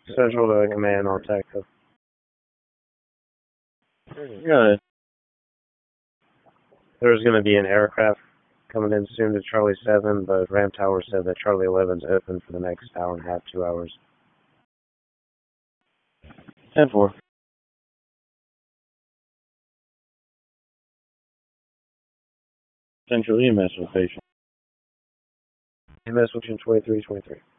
Central to command on Texas. Got it. There's going to be an aircraft coming in soon to Charlie 7, but Ram Tower said that Charlie 11's open for the next hour and a half, 2 hours. 10-4. Central EMS location. EMS location 2323.